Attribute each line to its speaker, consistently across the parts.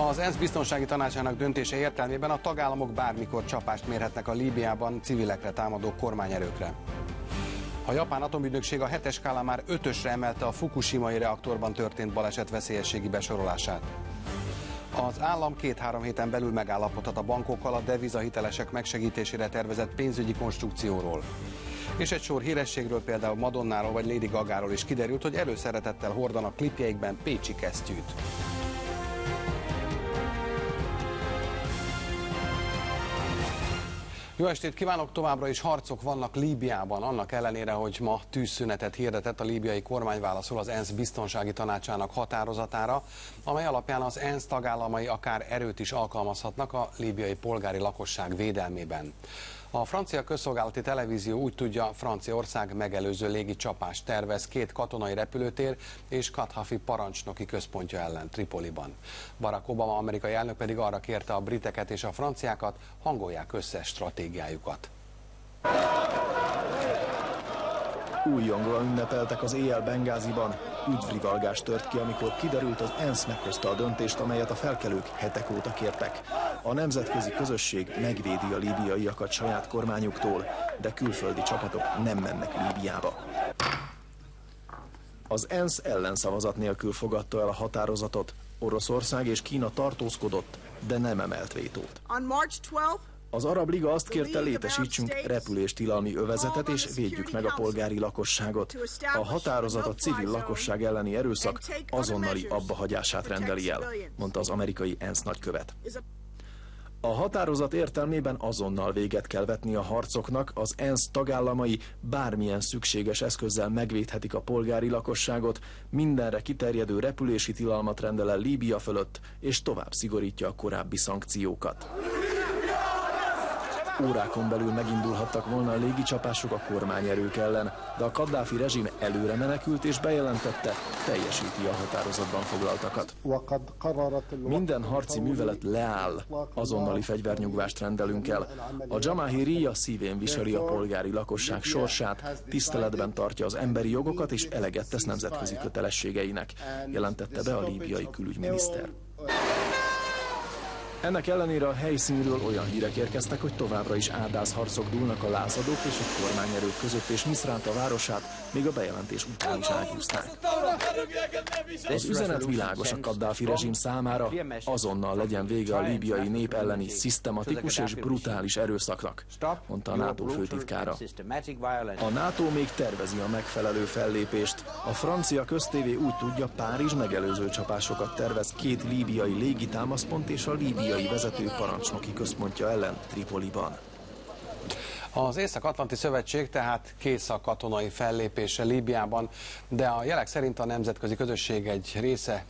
Speaker 1: Az ENSZ biztonsági tanácsának döntése értelmében a tagállamok bármikor csapást mérhetnek a Líbiában civilekre támadó kormányerőkre. A japán atomügynökség a 7-es skálán már 5-ösre emelte a fukushimai reaktorban történt baleset veszélyességi besorolását. Az állam 2-3 héten belül megállapodhat a bankokkal a devizahitelesek megsegítésére tervezett pénzügyi konstrukcióról. És egy sor hírességről, például Madonnáról vagy Lady Gagáról is kiderült, hogy előszeretettel hordanak klipjeikben pécsi kesztyűt. Jó estét kívánok! Továbbra is harcok vannak Líbiában, annak ellenére, hogy ma tűzszünetet hirdetett a líbiai kormány válaszol az ENSZ biztonsági tanácsának határozatára, amely alapján az ENSZ tagállamai akár erőt is alkalmazhatnak a líbiai polgári lakosság védelmében. A francia közszolgálati televízió úgy tudja, Franciaország megelőző légi csapást tervez 2 katonai repülőtér és Kadhafi parancsnoki központja ellen Tripoliban. Barack Obama amerikai elnök pedig arra kérte a briteket és a franciákat, hangolják össze stratégiájukat.
Speaker 2: Újongva ünnepeltek az éjjel Bengáziban. Üdvrivalgás tört ki, amikor kiderült, az ENSZ meghozta a döntést, amelyet a felkelők hetek óta kértek. A nemzetközi közösség megvédi a líbiaiakat saját kormányuktól, de külföldi csapatok nem mennek Líbiába. Az ENSZ ellenszavazat nélkül fogadta el a határozatot. Oroszország és Kína tartózkodott, de nem emelt vétót. Az Arab Liga azt kérte, létesítsünk repüléstilalmi övezetet és védjük meg a polgári lakosságot. A határozat a civil lakosság elleni erőszak azonnali abbahagyását rendeli el, mondta az amerikai ENSZ nagykövet. A határozat értelmében azonnal véget kell vetni a harcoknak, az ENSZ tagállamai bármilyen szükséges eszközzel megvédhetik a polgári lakosságot, mindenre kiterjedő repülési tilalmat rendel el Líbia fölött, és tovább szigorítja a korábbi szankciókat. Órákon belül megindulhattak volna a légicsapások a kormányerők ellen, de a Kaddáfi rezsim előre menekült és bejelentette, teljesíti a határozatban foglaltakat. Minden harci művelet leáll, azonnali fegyvernyugvást rendelünk el. A Jamahiriya szívén viseli a polgári lakosság sorsát, tiszteletben tartja az emberi jogokat és eleget tesz nemzetközi kötelességeinek, jelentette be a líbiai külügyminiszter. Ennek ellenére a helyszínről olyan hírek érkeztek, hogy továbbra is áldázharcok dúlnak a lázadók és a kormányerők között, és Misrata városát még a bejelentés után is ágyúzták. Az üzenet világos a Kaddáfi rezsim számára, azonnal legyen vége a líbiai nép elleni szisztematikus és brutális erőszaknak, mondta a NATO főtitkára. A NATO még tervezi a megfelelő fellépést. A francia köztévé úgy tudja, Párizs megelőző csapásokat tervez 2 líbiai légitámaszpont és a líbiai vezető parancsnoki központja ellen Tripoliban.
Speaker 1: Az Észak-Atlanti Szövetség tehát kész a katonai fellépésre Líbiában, de a jelek szerint a nemzetközi közösség egy része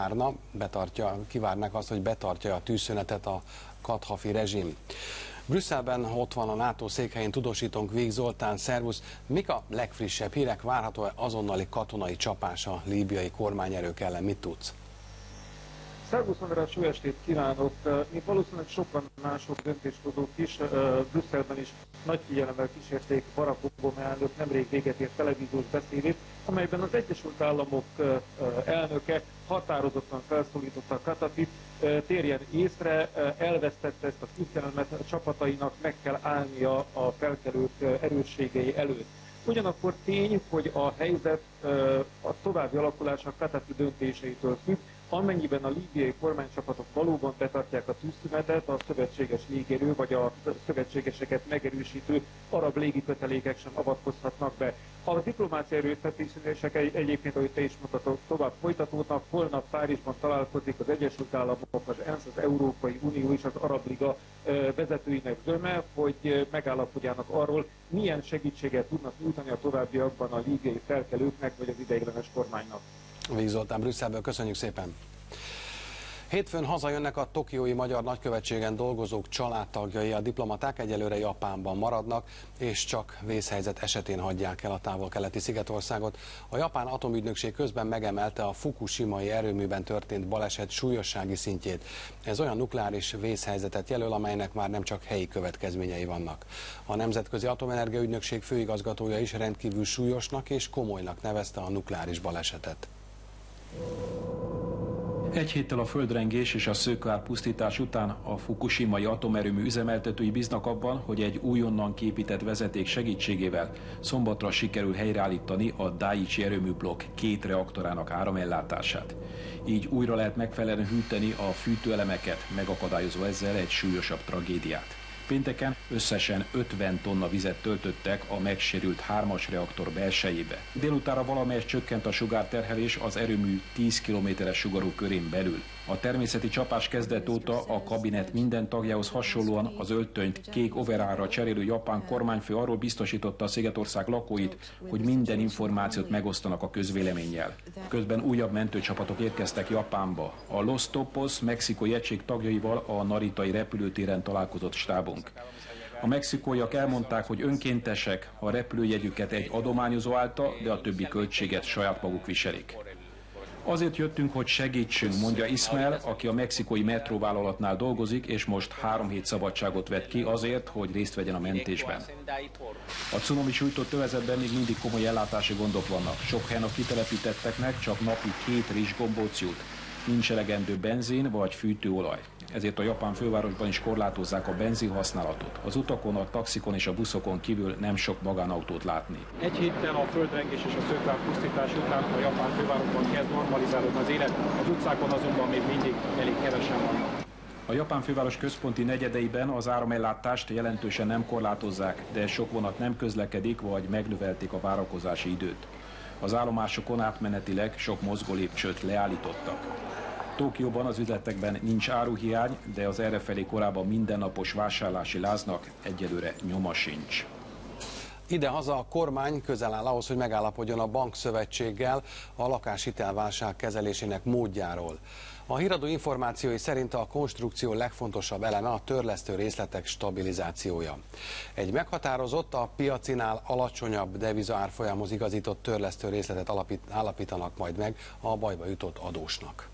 Speaker 1: kivárnak azt, hogy betartja a tűzszünetet a Kadhafi rezsim. Brüsszelben ott van a NATO székhelyén tudósítónk Víg Zoltán, szervusz! Mik a legfrissebb hírek, várható-e azonnali katonai csapás a líbiai kormányerők ellen, mit tudsz?
Speaker 3: Szervusz András, jó estét kívánok! Mint valószínűleg sokan mások döntéshozók is Brüsszelben is nagy figyelemmel kísérték Barack Obama elnök nemrég véget ért televíziós beszédét, amelyben az Egyesült Államok elnöke határozottan felszólította Kadhafit, térjen észre, elvesztette ezt a küzdelmet, a csapatainak meg kell állnia a felkelők erősségei előtt. Ugyanakkor tény, hogy a helyzet a további alakulása Kadhafi döntéseitől függ. Amennyiben a líbiai kormánycsapatok valóban betartják a tűzszünetet, a szövetséges légierő vagy a szövetségeseket megerősítő arab légikötelékek sem avatkozhatnak be. A diplomáciai erőfeszítések egyébként, ahogy te is mondhatod, tovább folytatódnak. Holnap Párizsban találkozik az Egyesült Államok, az ENSZ, az Európai Unió és az Arab Liga vezetőinek zöme, hogy megállapodjanak arról, milyen segítséget tudnak nyújtani a továbbiakban a líbiai felkelőknek vagy az ideiglenes kormánynak.
Speaker 1: Víg Zoltán Brüsszelből, köszönjük szépen! Hétfőn hazajönnek a tokiói magyar nagykövetségen dolgozók családtagjai, a diplomaták egyelőre Japánban maradnak, és csak vészhelyzet esetén hagyják el a távol-keleti szigetországot. A japán atomügynökség közben megemelte a fukushimai erőműben történt baleset súlyossági szintjét. Ez olyan nukleáris vészhelyzetet jelöl, amelynek már nem csak helyi következményei vannak. A Nemzetközi Atomenergia Ügynökség főigazgatója is rendkívül súlyosnak és komolynak nevezte a nukleáris balesetet.
Speaker 4: Egy héttel a földrengés és a szökőárpusztítás után a fukushimai atomerőmű üzemeltetői bíznak abban, hogy egy újonnan kiépített vezeték segítségével szombatra sikerül helyreállítani a Daiichi erőműblokk 2 reaktorának áramellátását. Így újra lehet megfelelően hűteni a fűtőelemeket, megakadályozva ezzel egy súlyosabb tragédiát. Pénteken összesen 50 tonna vizet töltöttek a megsérült 3-as reaktor belsejébe. Délutánra valamelyest csökkent a sugárterhelés az erőmű 10 kilométeres sugarú körén belül. A természeti csapás kezdet óta a kabinet minden tagjához hasonlóan az öltönyt kék overallra cserélő japán kormányfő arról biztosította a Szigetország lakóit, hogy minden információt megosztanak a közvéleménnyel. Közben újabb mentőcsapatok érkeztek Japánba. A Los Topos mexikói egység tagjaival a naritai repülőtéren találkozott stábunk. A mexikóiak elmondták, hogy önkéntesek, a repülőjegyüket egy adományozó állta, de a többi költséget saját maguk viselik. Azért jöttünk, hogy segítsünk, mondja Ismael, aki a mexikói metróvállalatnál dolgozik, és most 3 hét szabadságot vett ki azért, hogy részt vegyen a mentésben. A cunami sújtott övezetben még mindig komoly ellátási gondok vannak. Sok helyen a kitelepítetteknek csak napi 2 rizsgombóc jut. Nincs elegendő benzin vagy fűtőolaj. Ezért a japán fővárosban is korlátozzák a benzinhasználatot. Az utakon, a taxikon és a buszokon kívül nem sok magánautót látni.
Speaker 3: Egy héttel a földrengés és a szökőárpusztítás után a japán fővárosban kezd normalizálódni az élet, az utcákon azonban még mindig elég kevesen vannak.
Speaker 4: A japán főváros központi negyedeiben az áramellátást jelentősen nem korlátozzák, de sok vonat nem közlekedik, vagy megnövelték a várakozási időt. Az állomásokon átmenetileg sok mozgólépcsőt leállítottak. Tokióban az üzletekben nincs áruhiány, de az errefelé korábban mindennapos vásárlási láznak egyelőre nyoma sincs.
Speaker 1: Idehaza a kormány közel áll ahhoz, hogy megállapodjon a bankszövetséggel a lakáshitelválság kezelésének módjáról. A híradó információi szerint a konstrukció legfontosabb eleme a törlesztő részletek stabilizációja. Egy meghatározott, a piacinál alacsonyabb devizaárfolyamhoz igazított törlesztő részletet állapítanak majd meg a bajba jutott adósnak.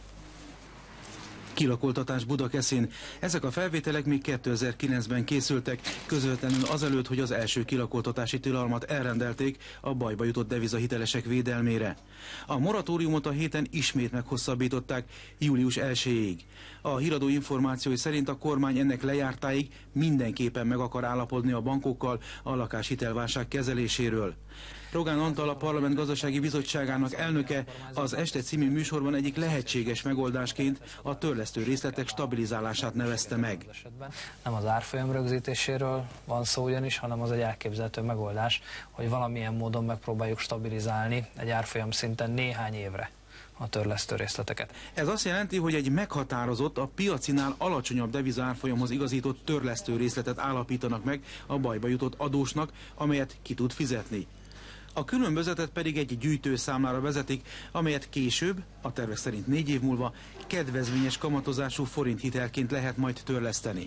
Speaker 5: Kilakoltatás Budakeszin. Ezek a felvételek még 2009-ben készültek, közvetlenül azelőtt, hogy az első kilakoltatási tilalmat elrendelték a bajba jutott devizahitelesek védelmére. A moratóriumot a héten ismét meghosszabbították július 1-ig. A híradó információi szerint a kormány ennek lejártáig mindenképpen meg akar állapodni a bankokkal a lakáshitelválság kezeléséről. Rogán Antal, a Parlament Gazdasági Bizottságának elnöke az Este című műsorban egyik lehetséges megoldásként a törlesztő részletek stabilizálását nevezte meg.
Speaker 6: Nem az árfolyam rögzítéséről van szó ugyanis, hanem az egy elképzelhető megoldás, hogy valamilyen módon megpróbáljuk stabilizálni egy árfolyam szinten néhány évre a törlesztő részleteket.
Speaker 5: Ez azt jelenti, hogy egy meghatározott, a piacinál alacsonyabb devizaárfolyamhoz igazított törlesztő részletet állapítanak meg a bajba jutott adósnak, amelyet ki tud fizetni. A különbözetet pedig egy gyűjtőszámlára vezetik, amelyet később, a tervek szerint 4 év múlva kedvezményes kamatozású forinthitelként lehet majd törleszteni.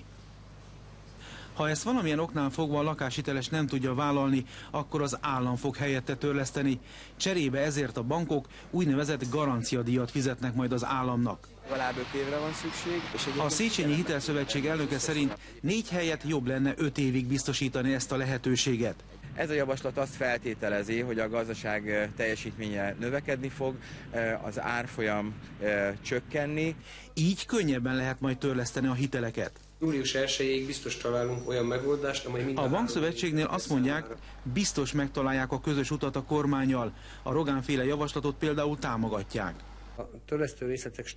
Speaker 5: Ha ezt valamilyen oknál fogva a lakáshiteles nem tudja vállalni, akkor az állam fog helyette törleszteni. Cserébe ezért a bankok úgynevezett garanciadíjat fizetnek majd az államnak.
Speaker 7: Legalább 5 évre van szükség.
Speaker 5: A Széchenyi Hitelszövetség elnöke szerint 4 helyett jobb lenne 5 évig biztosítani ezt a lehetőséget.
Speaker 7: Ez a javaslat azt feltételezi, hogy a gazdaság teljesítménye növekedni fog, az árfolyam csökkenni.
Speaker 5: Így könnyebben lehet majd törleszteni a hiteleket.
Speaker 8: Július 1-ig biztos találunk olyan megoldást, amely minden...
Speaker 5: A bankszövetségnél azt mondják, biztos megtalálják a közös utat a kormánnyal. A Rogán-féle javaslatot például támogatják.
Speaker 8: A törlesztő részletek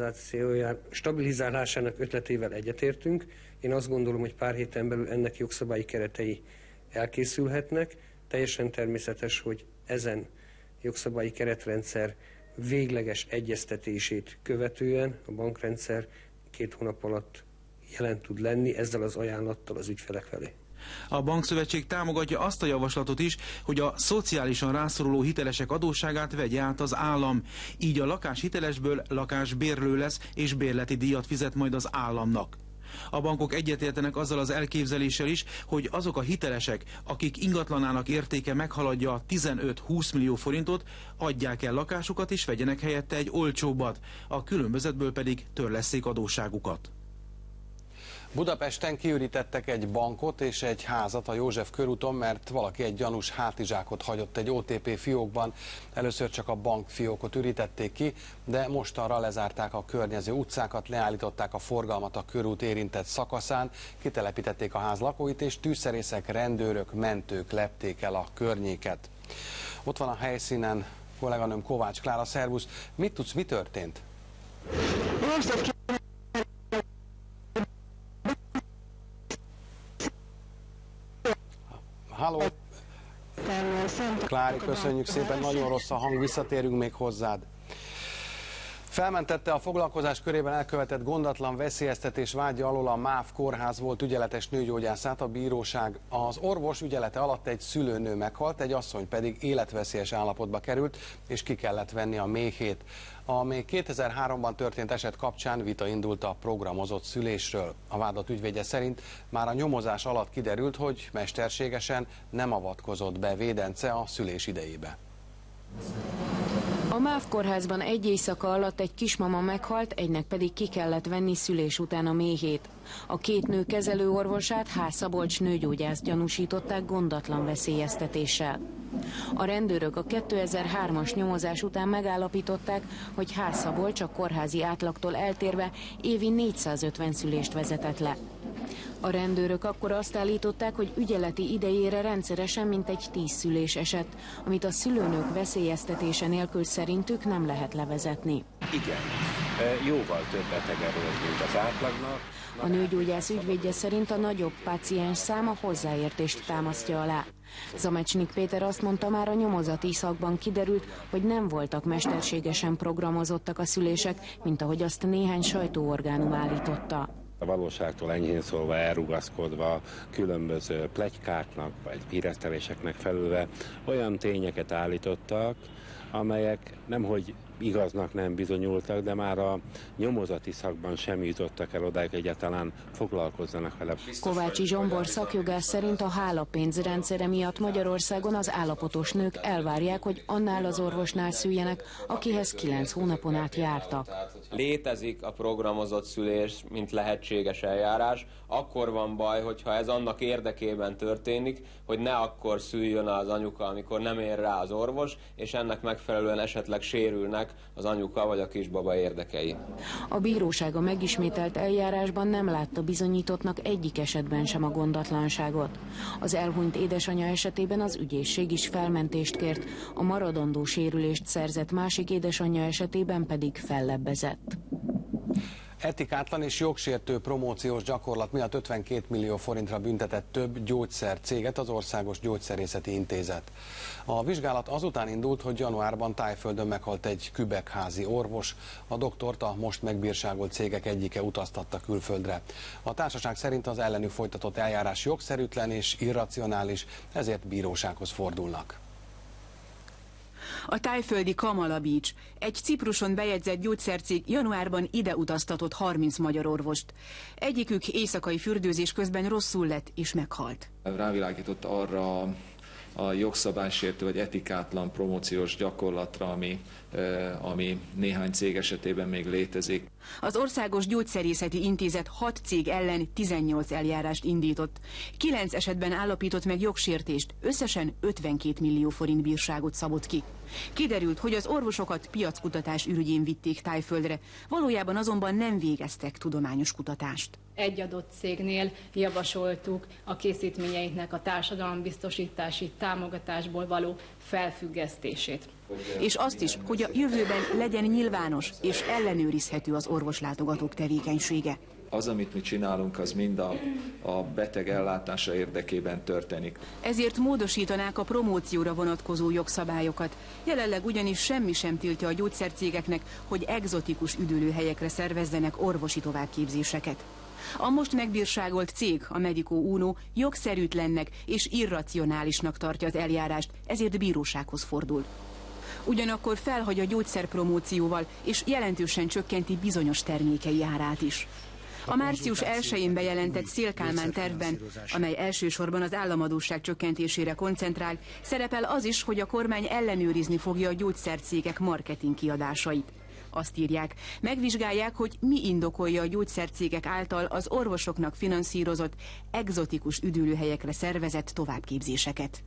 Speaker 8: stabilizálásának ötletével egyetértünk. Én azt gondolom, hogy pár héten belül ennek jogszabályi keretei elkészülhetnek. Teljesen természetes, hogy ezen jogszabályi keretrendszer végleges egyeztetését követően a bankrendszer 2 hónap alatt jelen tud lenni ezzel az ajánlattal az ügyfelek felé.
Speaker 5: A bankszövetség támogatja azt a javaslatot is, hogy a szociálisan rászoruló hitelesek adósságát vegye át az állam. Így a lakáshitelesből lakásbérlő lesz, és bérleti díjat fizet majd az államnak. A bankok egyetértenek azzal az elképzeléssel is, hogy azok a hitelesek, akik ingatlanának értéke meghaladja a 15-20 millió forintot, adják el lakásukat és vegyenek helyette egy olcsóbbat, a különbözetből pedig törlesszék adósságukat.
Speaker 1: Budapesten kiürítettek egy bankot és egy házat a József körúton, mert valaki egy gyanús hátizsákot hagyott egy OTP fiókban. Először csak a bankfiókot ürítették ki, de mostanra lezárták a környező utcákat, leállították a forgalmat a körút érintett szakaszán, kitelepítették a ház lakóit, és tűzszerészek, rendőrök, mentők lepték el a környéket. Ott van a helyszínen kolléganőm Kovács Klára, szervusz. Mit tudsz, mi történt? Halló! Klári, köszönjük szépen, nagyon rossz a hang, visszatérünk még hozzád. Felmentette a foglalkozás körében elkövetett gondatlan veszélyeztetés vágya alól a MÁV kórház volt ügyeletes nőgyógyászát a bíróság. Az orvos ügyelete alatt egy szülőnő meghalt, egy asszony pedig életveszélyes állapotba került, és ki kellett venni a méhét. A még 2003-ban történt eset kapcsán vita indult a programozott szülésről. A vádlott ügyvédje szerint már a nyomozás alatt kiderült, hogy mesterségesen nem avatkozott be védence a szülés idejébe.
Speaker 9: A MÁV kórházban egy éjszaka alatt egy kismama meghalt, egynek pedig ki kellett venni szülés után a méhét. A két nő kezelőorvosát, H. Szabolcs nőgyógyászt gyanúsították gondatlan veszélyeztetéssel. A rendőrök a 2003-as nyomozás után megállapították, hogy H. Szabolcs a kórházi átlagtól eltérve évi 450 szülést vezetett le. A rendőrök akkor azt állították, hogy ügyeleti idejére rendszeresen mintegy 10 szülés esett, amit a szülőnök veszélyeztetése nélkül szerintük nem lehet levezetni.
Speaker 10: Igen, jóval több betegen volt, mint az átlagnak.
Speaker 9: A nőgyógyász ügyvédje szerint a nagyobb páciens száma hozzáértést támasztja alá. Zamecsnik Péter azt mondta, már a nyomozati szakban kiderült, hogy nem voltak mesterségesen programozottak a szülések, mint ahogy azt néhány sajtóorgánum állította.
Speaker 10: A valóságtól enyhén szólva elrugaszkodva, különböző pletykáknak vagy híreszteléseknek felülve olyan tényeket állítottak, amelyek nemhogy igaznak nem bizonyultak, de már a nyomozati szakban sem jutottak el odáig, egyáltalán foglalkozzanak vele.
Speaker 9: Kovácsi Zsombor szakjogász szerint a hálapénz rendszere miatt Magyarországon az állapotos nők elvárják, hogy annál az orvosnál szüljenek, akihez 9 hónapon át jártak.
Speaker 11: Létezik a programozott szülés, mint lehetséges eljárás. Akkor van baj, hogyha ez annak érdekében történik, hogy ne akkor szüljön az anyuka, amikor nem ér rá az orvos, és ennek megfelelően esetleg sérülnek az anyuka vagy a kisbaba érdekei.
Speaker 9: A bíróság a megismételt eljárásban nem látta bizonyítottnak egyik esetben sem a gondatlanságot. Az elhunyt édesanyja esetében az ügyészség is felmentést kért, a maradandó sérülést szerzett másik édesanyja esetében pedig fellebbezett.
Speaker 1: Etikátlan és jogsértő promóciós gyakorlat miatt 52 millió forintra büntetett több gyógyszercéget az Országos Gyógyszerészeti Intézet. A vizsgálat azután indult, hogy januárban Thaiföldön meghalt egy kübekházi orvos. A doktort a most megbírságolt cégek egyike utaztatta külföldre. A társaság szerint az ellenük folytatott eljárás jogszerűtlen és irracionális, ezért bírósághoz fordulnak.
Speaker 12: A thaiföldi Kamala Beach, egy Cipruson bejegyzett gyógyszercég januárban ide utaztatott 30 magyar orvost. Egyikük éjszakai fürdőzés közben rosszul lett és meghalt.
Speaker 4: Rávilágított arra a jogszabálysértő vagy etikátlan promóciós gyakorlatra, ami néhány cég esetében még létezik.
Speaker 12: Az Országos Gyógyszerészeti Intézet 6 cég ellen 18 eljárást indított. 9 esetben állapított meg jogsértést, összesen 52 millió forint bírságot szabott ki. Kiderült, hogy az orvosokat piackutatás ürügyén vitték Thaiföldre, valójában azonban nem végeztek tudományos kutatást.
Speaker 13: Egy adott cégnél javasoltuk a készítményeinknek a társadalombiztosítási támogatásból való felfüggesztését.
Speaker 12: És azt is, hogy a jövőben legyen nyilvános és ellenőrizhető az orvoslátogatók tevékenysége.
Speaker 4: Az, amit mi csinálunk, az mind a beteg ellátása érdekében történik.
Speaker 12: Ezért módosítanák a promócióra vonatkozó jogszabályokat. Jelenleg ugyanis semmi sem tiltja a gyógyszercégeknek, hogy egzotikus üdülőhelyekre szervezzenek orvosi továbbképzéseket. A most megbírságolt cég, a Medico Uno jogszerűtlennek és irracionálisnak tartja az eljárást, ezért bírósághoz fordul. Ugyanakkor felhagy a gyógyszerpromócióval, és jelentősen csökkenti bizonyos termékei árát is. A március 1-én bejelentett Széll Kálmán tervben, amely elsősorban az államadósság csökkentésére koncentrál, szerepel az is, hogy a kormány ellenőrizni fogja a gyógyszercégek marketing kiadásait. Azt írják, megvizsgálják, hogy mi indokolja a gyógyszercégek által az orvosoknak finanszírozott, egzotikus üdülőhelyekre szervezett továbbképzéseket.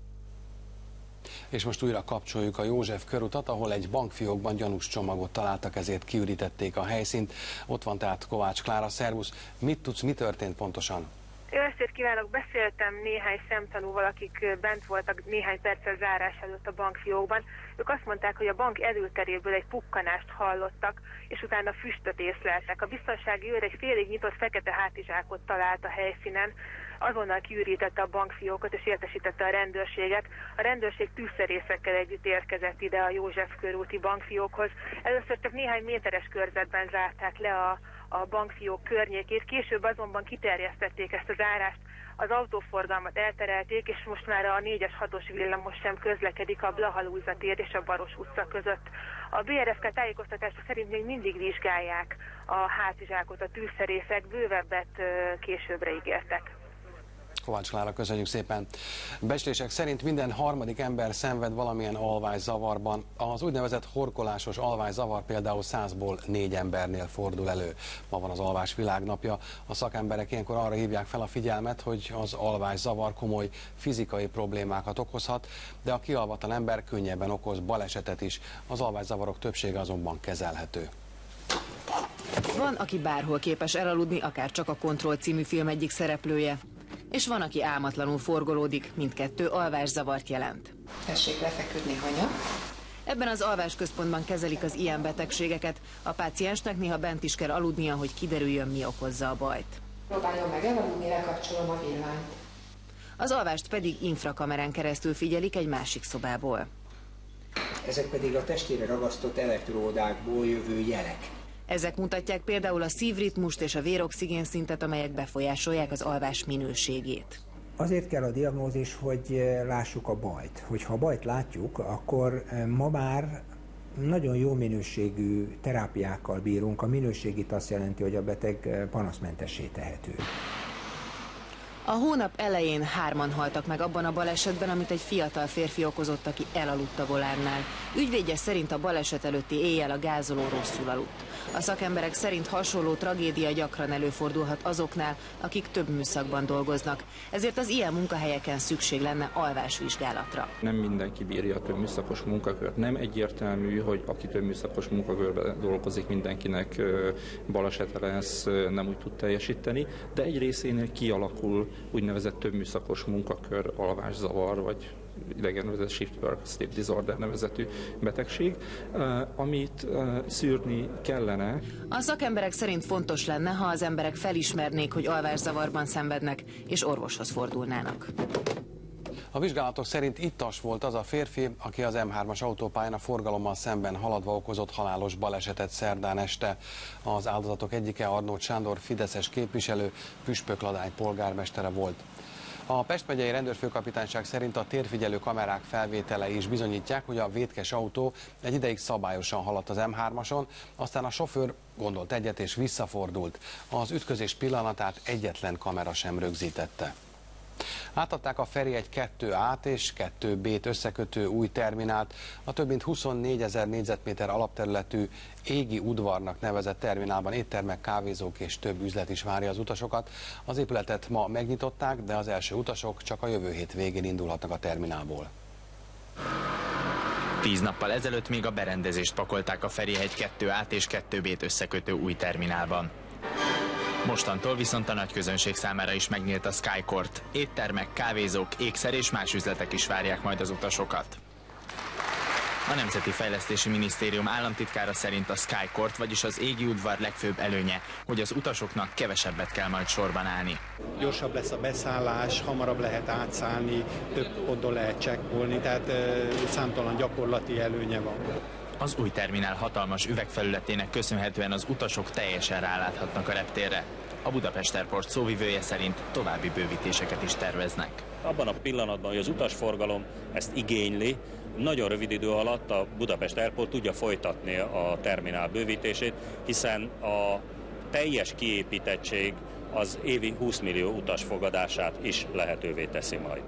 Speaker 1: És most újra kapcsoljuk a József körutat, ahol egy bankfiókban gyanús csomagot találtak, ezért kiürítették a helyszínt. Ott van tehát Kovács Klára, szervusz. Mit tudsz, mi történt pontosan?
Speaker 14: Jó estét kívánok! Beszéltem néhány szemtanúval, akik bent voltak néhány perccel zárás előtt a bankfiókban. Ők azt mondták, hogy a bank előteréből egy pukkanást hallottak, és utána füstöt észleltek. A biztonsági őr egy félig nyitott fekete hátizsákot talált a helyszínen, azonnal kiürítette a bankfiókot és értesítette a rendőrséget. A rendőrség tűzszerészekkel együtt érkezett ide a József körúti bankfiókhoz. Először csak néhány méteres körzetben zárták le a bankfiók környékét, később azonban kiterjesztették ezt a zárást, az autóforgalmat elterelték, és most már a 4-es 6-os villamos sem közlekedik a Blaha Lujza tér és a Baros utca között. A BRFK tájékoztatása szerint még mindig vizsgálják a hátizsákot a tűzszerészek, bővebbet későbbre ígértek.
Speaker 1: Kovács Klára, köszönjük szépen. Becslések szerint minden harmadik ember szenved valamilyen alvászavarban. Az úgynevezett horkolásos alvászavar például 100-ból 4 embernél fordul elő. Ma van az alvás világnapja. A szakemberek ilyenkor arra hívják fel a figyelmet, hogy az alvászavar komoly fizikai problémákat okozhat, de a kialvatlan ember könnyebben okoz balesetet is. Az alvászavarok többsége azonban kezelhető.
Speaker 9: Van, aki bárhol képes elaludni, akár csak a Kontroll című film egyik szereplője. És van, aki álmatlanul forgolódik, mindkettő alvászavart jelent.
Speaker 15: Tessék lefeküdni, hanya.
Speaker 9: Ebben az alvásközpontban kezelik az ilyen betegségeket. A páciensnek néha bent is kell aludnia, hogy kiderüljön, mi okozza a bajt.
Speaker 15: Próbáljon meg elaludni, lekapcsolom a villanyt.
Speaker 9: Az alvást pedig infrakamerán keresztül figyelik egy másik szobából.
Speaker 16: Ezek pedig a testére ragasztott elektródákból jövő jelek.
Speaker 9: Ezek mutatják például a szívritmust és a véroxigénszintet, amelyek befolyásolják az alvás minőségét.
Speaker 16: Azért kell a diagnózis, hogy lássuk a bajt. Hogyha a bajt látjuk, akkor ma már nagyon jó minőségű terápiákkal bírunk. A minőségét azt jelenti, hogy a beteg panaszmentessé tehető.
Speaker 9: A hónap elején 3-an haltak meg abban a balesetben, amit egy fiatal férfi okozott, aki elaludt a volánnál. Ügyvédje szerint a baleset előtti éjjel a gázoló rosszul aludt. A szakemberek szerint hasonló tragédia gyakran előfordulhat azoknál, akik több műszakban dolgoznak. Ezért az ilyen munkahelyeken szükség lenne alvásvizsgálatra.
Speaker 17: Nem mindenki bírja a több műszakos munkakört. Nem egyértelmű, hogy aki több műszakos munkakörben dolgozik, mindenkinek balesete lesz, nem úgy tud teljesíteni, de egy részénél kialakul úgynevezett többműszakos munkakör, alvászavar, vagy idegenvezet shift work sleep disorder nevezetű betegség, amit szűrni kellene.
Speaker 9: A szakemberek szerint fontos lenne, ha az emberek felismernék, hogy alvászavarban szenvednek, és orvoshoz fordulnának.
Speaker 1: A vizsgálatok szerint ittas volt az a férfi, aki az M3-as autópályán a forgalommal szemben haladva okozott halálos balesetet szerdán este. Az áldozatok egyike Arnót Sándor fideszes képviselő, Püspökladány polgármestere volt. A Pest megyei rendőrfőkapitányság szerint a térfigyelő kamerák felvételei is bizonyítják, hogy a vétkes autó egy ideig szabályosan haladt az M3-ason, aztán a sofőr gondolt egyet és visszafordult. Az ütközés pillanatát egyetlen kamera sem rögzítette. Átadták a Feri egy 2A-t és 2B-t összekötő új terminált. A több mint 24 000 négyzetméter alapterületű Égi udvarnak nevezett terminálban éttermek, kávézók és több üzlet is várja az utasokat. Az épületet ma megnyitották, de az első utasok csak a jövő hét végén indulhatnak a terminálból.
Speaker 18: 10 nappal ezelőtt még a berendezést pakolták a Ferihegy 2A-t és 2B-t összekötő új terminálban. Mostantól viszont a nagy közönség számára is megnyílt a Skycourt. Éttermek, kávézók, ékszer és más üzletek is várják majd az utasokat. A Nemzeti Fejlesztési Minisztérium államtitkára szerint a Skycourt, vagyis az Égi udvar legfőbb előnye, hogy az utasoknak kevesebbet kell majd sorban állni.
Speaker 19: Gyorsabb lesz a beszállás, hamarabb lehet átszállni, több ponton lehet csekkolni, tehát számtalan gyakorlati előnye van.
Speaker 18: Az új terminál hatalmas üvegfelületének köszönhetően az utasok teljesen ráláthatnak a reptérre. A Budapest Airport szóvivője szerint további bővítéseket is terveznek.
Speaker 20: Abban a pillanatban, hogy az utasforgalom ezt igényli, nagyon rövid idő alatt a Budapest Airport tudja folytatni a terminál bővítését, hiszen a teljes kiépítettség az évi 20 millió utas fogadását is lehetővé teszi majd.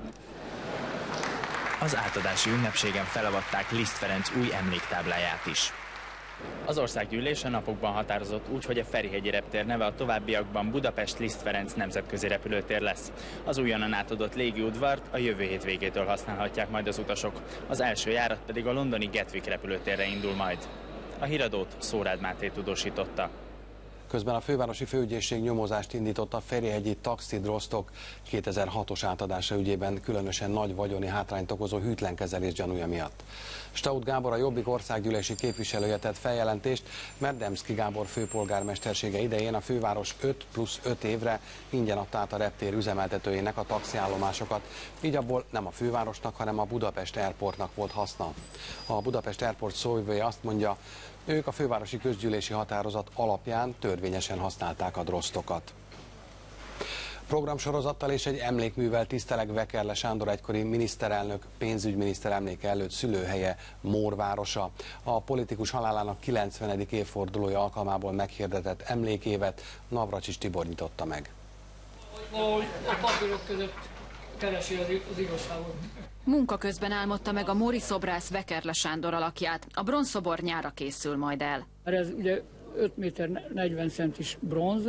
Speaker 18: Az átadási ünnepségen felavatták Liszt Ferenc új emléktábláját is. Az országgyűlés a napokban határozott úgy, hogy a Ferihegyi reptér neve a továbbiakban Budapest Liszt Ferenc nemzetközi repülőtér lesz. Az újonnan átadott légiudvart a jövő hét végétől használhatják majd az utasok. Az első járat pedig a londoni Gatwick repülőtérre indul majd. A híradót Szórád Máté tudósította.
Speaker 1: Közben a fővárosi főügyészség nyomozást indított a ferihegyi Taxid Rostock 2006-os átadása ügyében különösen nagy vagyoni hátrányt okozó hűtlenkezelés gyanúja miatt. Staud Gábor, a Jobbik országgyűlési képviselője tett feljelentést, mert Demszky Gábor főpolgármestersége idején a főváros 5+5 évre ingyen adta át a reptér üzemeltetőjének a taxiállomásokat, így abból nem a fővárosnak, hanem a Budapest Airportnak volt haszna. A Budapest Airport szóvivője azt mondja, ők a fővárosi közgyűlési határozat alapján törvényesen használták a drosztokat. Programsorozattal és egy emlékművel tiszteleg Vekerle Sándor egykori miniszterelnök pénzügyminiszter emléke előtt szülőhelye Mór városa. A politikus halálának 90. évfordulója alkalmából meghirdetett emlékévet Navracsics Tibor nyitotta meg.
Speaker 21: A papírok között keresi az igazságot.
Speaker 12: Munka közben álmodta meg a móri szobrász Vekerle Sándor alakját. A bronzszobor nyára készül majd el.
Speaker 21: Ez ugye 5 méter 40 centis bronz,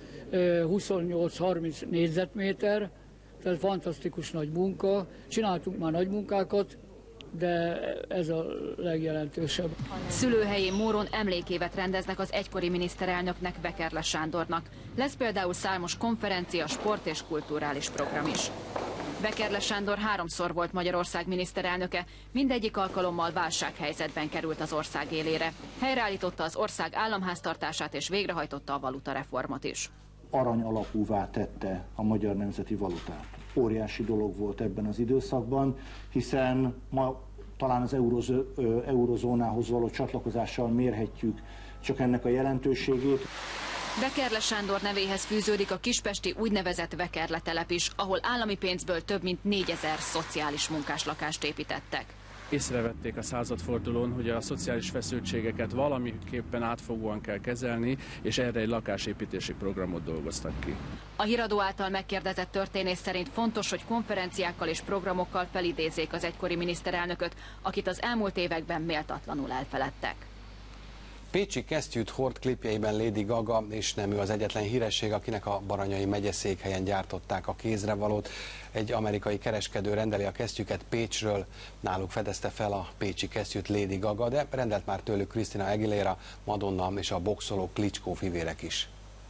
Speaker 21: 28-30 négyzetméter, tehát fantasztikus nagy munka. Csináltunk már nagy munkákat, de ez a legjelentősebb.
Speaker 12: Szülőhelyén Móron emlékévet rendeznek az egykori miniszterelnöknek, Vekerle Sándornak. Lesz például számos konferencia, sport és kulturális program is. Vekerle Sándor 3-szor volt Magyarország miniszterelnöke, mindegyik alkalommal válsághelyzetben került az ország élére. Helyreállította az ország államháztartását és végrehajtotta a valutareformot is.
Speaker 22: Arany alapúvá tette a magyar nemzeti valutát. Óriási dolog volt ebben az időszakban, hiszen ma talán az eurozónához való csatlakozással mérhetjük csak ennek a jelentőségét.
Speaker 12: Vekerle Sándor nevéhez fűződik a kispesti úgynevezett Vekerle telep is, ahol állami pénzből több mint 4000 szociális munkáslakást építettek.
Speaker 23: Észrevették a századfordulón, hogy a szociális feszültségeket valamiképpen átfogóan kell kezelni, és erre egy lakásépítési programot dolgoztak ki.
Speaker 12: A híradó által megkérdezett történész szerint fontos, hogy konferenciákkal és programokkal felidézzék az egykori miniszterelnököt, akit az elmúlt években méltatlanul elfeledtek.
Speaker 1: Pécsi kesztyűt hord klipjeiben Lady Gaga, és nem ő az egyetlen híresség, akinek a Baranyai megyeszékhelyen gyártották a kézrevalót. Egy amerikai kereskedő rendeli a kesztyűket Pécsről, náluk fedezte fel a pécsi kesztyűt Lady Gaga, de rendelt már tőlük Christina Aguilera, Madonna és a boxoló Klitschko fivérek is.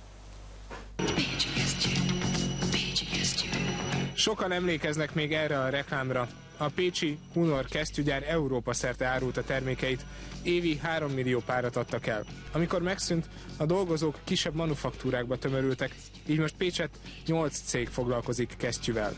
Speaker 24: Sokan emlékeznek még erre a reklámra. A pécsi Hunor kesztyűgyár Európa szerte árulta termékeit, évi 3 millió párat adtak el. Amikor megszűnt, a dolgozók kisebb manufaktúrákba tömörültek, így most Pécset 8 cég foglalkozik kesztyűvel.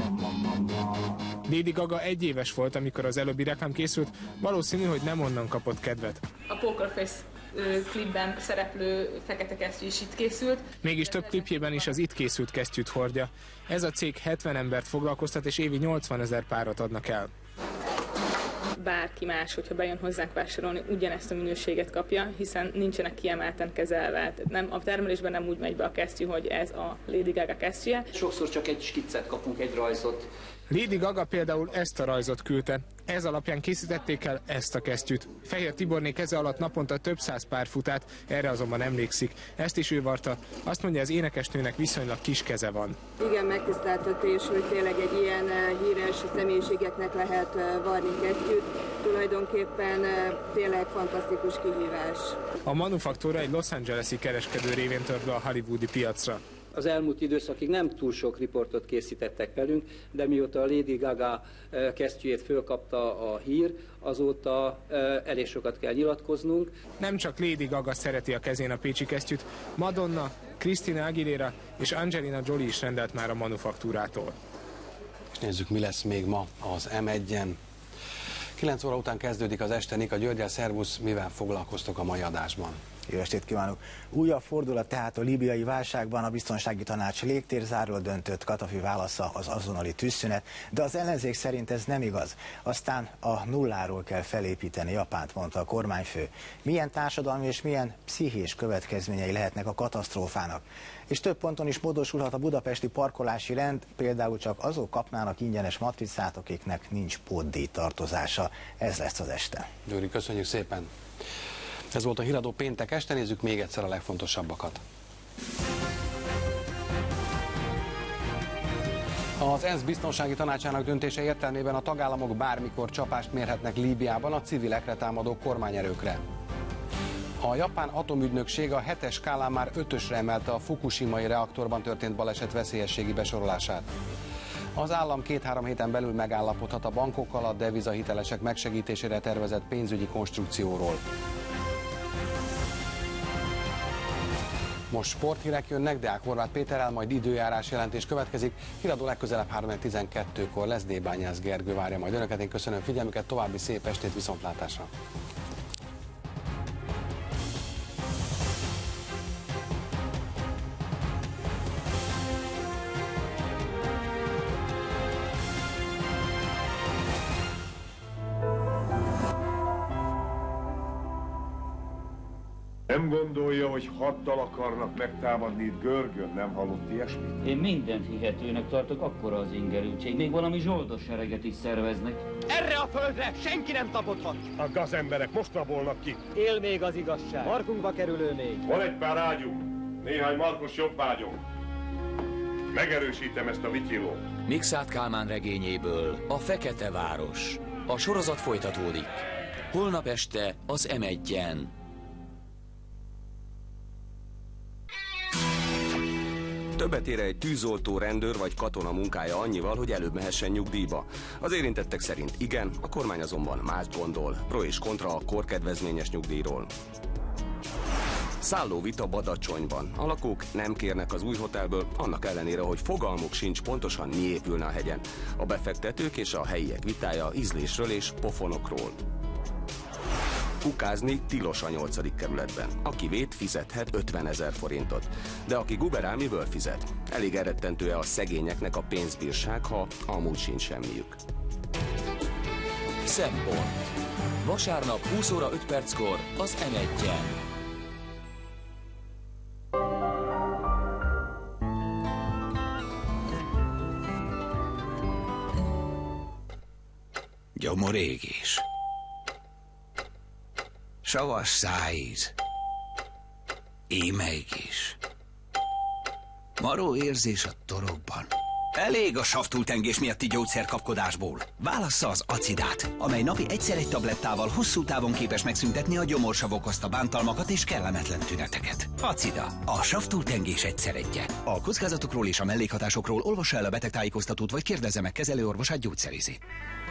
Speaker 24: Lady Gaga 1 éves volt, amikor az előbbi reklám készült, valószínű, hogy nem onnan kapott kedvet.
Speaker 25: A Poker Face klipben szereplő fekete kesztyű is itt készült.
Speaker 24: Mégis több klipjében is az itt készült kesztyűt hordja. Ez a cég 70 embert foglalkoztat, és évi 80 000 párat adnak el.
Speaker 25: Bárki más, hogyha bejön hozzánk vásárolni, ugyanezt a minőséget kapja, hiszen nincsenek kiemelten kezelve. Nem, a termelésben nem úgy megy be a kesztyű, hogy ez a Lady Gaga kesztyűje.
Speaker 26: Sokszor csak egy skiccet kapunk, egy rajzot.
Speaker 24: Lady Gaga például ezt a rajzot küldte. Ez alapján készítették el ezt a kesztyűt. Fehér Tiborné keze alatt naponta több száz pár fut át, erre azonban emlékszik. Ezt is ő varta. Azt mondja, az énekesnőnek viszonylag kis keze van.
Speaker 27: Igen, megtiszteltetés, hogy tényleg egy ilyen híres személyiségeknek lehet varni kesztyűt. Tulajdonképpen tényleg fantasztikus kihívás.
Speaker 24: A manufaktúra egy Los Angeles-i kereskedő révén tört be a hollywoodi piacra.
Speaker 26: Az elmúlt időszakig nem túl sok riportot készítettek velünk, de mióta a Lady Gaga kesztyűjét fölkapta a hír, azóta elég sokat kell nyilatkoznunk.
Speaker 24: Nem csak Lady Gaga szereti a kezén a pécsi kesztyűt, Madonna, Christina Aguilera és Angelina Jolie is rendelt már a manufaktúrától.
Speaker 1: És nézzük, mi lesz még ma az M1-en. 9 óra után kezdődik az este. Nika Györgyel, szervusz, mivel foglalkoztok a mai adásban?
Speaker 28: Jó estét kívánok! Újabb fordulat tehát a líbiai válságban, a biztonsági tanács légtérzáról döntött, Kadhafi válasza az azonnali tűzszünet, de az ellenzék szerint ez nem igaz. Aztán a nulláról kell felépíteni Japánt, mondta a kormányfő. Milyen társadalmi és milyen pszichés következményei lehetnek a katasztrófának? És több ponton is módosulhat a budapesti parkolási rend, például csak azok kapnának ingyenes matricát, akiknek nincs pótdíj tartozása. Ez lesz az este.
Speaker 1: Gyuri, köszönjük szépen! Ez volt a Híradó péntek este, nézzük még egyszer a legfontosabbakat. Az ENSZ biztonsági tanácsának döntése értelmében a tagállamok bármikor csapást mérhetnek Líbiában a civilekre támadó kormányerőkre. A japán atomügynökség a 7-es skálán már 5-ösre emelte a fukushimai reaktorban történt baleset veszélyességi besorolását. Az állam 2-3 héten belül megállapodhat a bankokkal a devizahitelesek megsegítésére tervezett pénzügyi konstrukcióról. Most sporthírek jönnek, Deák Horváth Péterrel, majd időjárás jelentés következik. Híradó legközelebb 3:12-kor lesz, Débányász Gergő várja majd önöket. Én köszönöm figyelmüket, további szép estét, viszontlátásra!
Speaker 2: Nem gondolja, hogy haddal akarnak megtámadni itt Görgön? Nem hallott ilyesmit?
Speaker 3: Én mindent hihetőnek tartok, akkora az ingerültség. Még valami zsoldos sereget is szerveznek.
Speaker 5: Erre a földre senki nem tapadhat!
Speaker 2: A gazemberek most rabolnak ki.
Speaker 5: Él még az igazság. Markunkba kerülő még.
Speaker 2: Van egy pár ágyunk, néhány markos jobbágyunk. Megerősítem ezt a vityilót.
Speaker 6: Mikszát Kálmán regényéből, a Fekete Város. A sorozat folytatódik. Holnap este az M1-en.
Speaker 7: Többet ér egy tűzoltó, rendőr vagy katona munkája annyival, hogy előbb mehessen nyugdíjba. Az érintettek szerint igen, a kormány azonban mást gondol. Pro és kontra a korkedvezményes nyugdíjról. Szálló vita Badacsonyban. A lakók nem kérnek az új hotelből, annak ellenére, hogy fogalmuk sincs pontosan mi épülne a hegyen. A befektetők és a helyiek vitája ízlésről és pofonokról. Kukázni tilos a 8. kerületben. Aki vét, fizethet 50 000 forintot. De aki guberál, miből fizet? Elég elrettentő-e a szegényeknek a pénzbírság, ha amúgy sincs semmiük?
Speaker 6: Szempont. Vasárnap 20 óra 5 perckor az M1-en.
Speaker 8: Gyomorégés. Savas szájíz. Émeigés. Maró érzés a torokban. Elég a savtúltengés miatti gyógyszerkapkodásból. Válassza az Acidát, amely napi egyszer egy tablettával hosszú távon képes megszüntetni a gyomorsav okozta bántalmakat és kellemetlen tüneteket. Acida, a savtúltengés egyszeredje. A kockázatokról és a mellékhatásokról olvassa el a betegtájékoztatót, vagy kérdezze meg kezelőorvosát, gyógyszerészét.